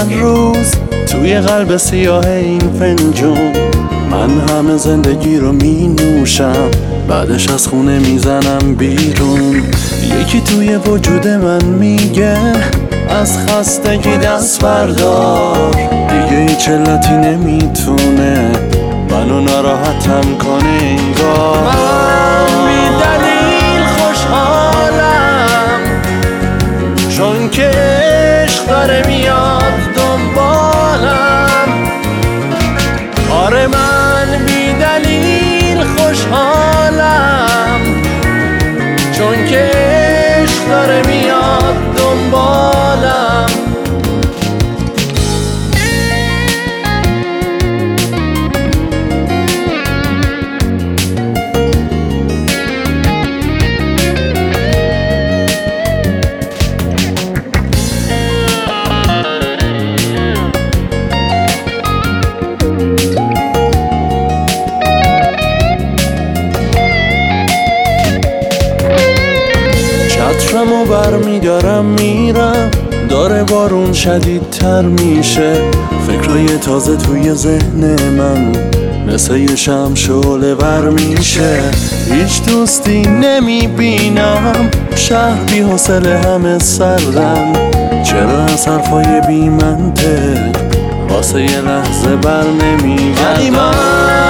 چند روز توی قلب سیاه این فنجون، من همه زندگی رو می نوشم، بعدش از خونه میزنم بیرون. یکی توی وجود من میگه از خستگی دست بردار، دیگه هیچ علتی نمیتونه منو ناراحتم کنه انگار. من بی دلیل خوشحالم چون که عشق داره میاد دنبالم. آره من بی دلیل خوشحالم چون که عشق داره میاد دنبالم. چترمو برمیدارم میرم، داره بارون شدیدتر میشه، فکرای تازه توی ذهن من مثل یه شمع شعله ور میشه. هیچ دوستی نمیبینم، شهر بی حوصله همه سردن، چرا از حرفای بی منطق واسه یه لحظه بر نمیگردم.